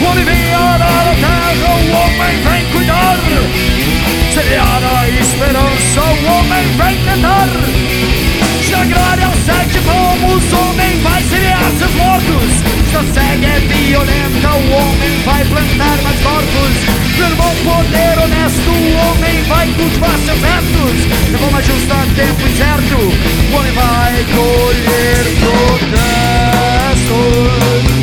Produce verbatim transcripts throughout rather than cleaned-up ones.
O homem vem arar a terra, o homem vem cuidar. Semear a esperança, o homem vem tentar. Sagrar aos sete palmos, o homem vai semear seus mortos. Esta cega é violenta, o homem vai plantar mais corpos. Pelo bom poder honesto, o homem vai cultivar seus restos. De forma justa, tempo incerto, o homem vai colher protestos.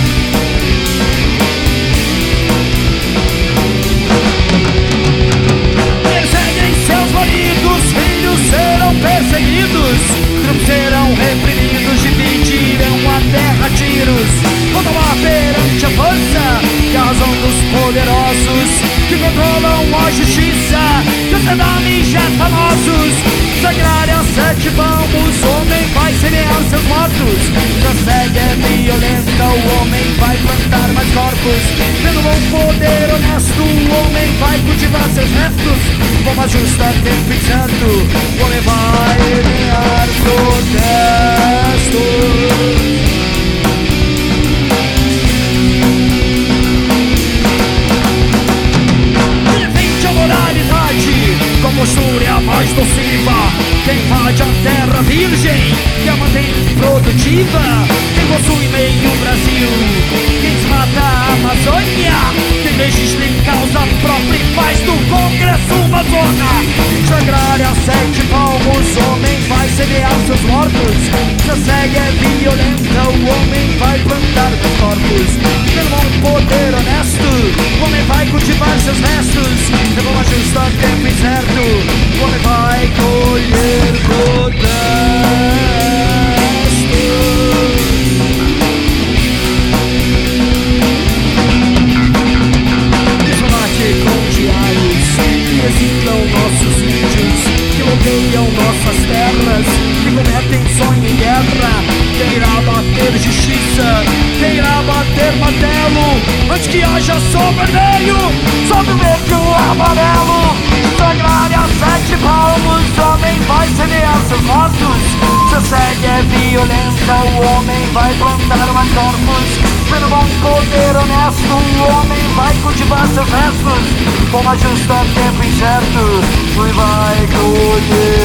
Perseguem seus maridos, filhos serão perseguidos. Grupos serão reprimidos, dividirão a terra a tiros. Vão tomar perante a força e a razão dos poderosos que controlam a justiça, que os já famosos. Sagrar a sete palmos, o homem vai semear seus mortos. Se a cega é violenta, o homem vai plantar mais corpos. Pelo bom poder honesto, o homem vai cultivar seus restos. Forma justa, tempo incerto, o homem vai semear protestos. Com postura é a mais nociva, quem invade a terra virgem, que a mantém produtiva, quem possui meio Brasil, quem desmata a Amazônia, quem legisla em causa própria e faz do Congresso uma zona. Sagrar a sete palmos, o homem vai semear seus mortos. Se a cega é violenta, o homem vai plantar seus corpos. Pelo bom poder honesto, o homem vai cultivar seus restos. De forma justa, tempo incerto, o homem vai colher protestos. Desmate com diários que exilam nossos índios, que bloqueiam nossas terras, que cometem sonho em guerra. Quem irá bater justiça, quem irá bater martelo, antes que haja sol vermelho sobre o verde amarelo. Sagrar a sete palmos, o homem vai semear seus mortos. Se a cega é violenta, o homem vai plantar mais corpos. Pelo bom poder honesto, o homem vai cultivar seus restos. Com uma justa, tempo incerto, e vai colher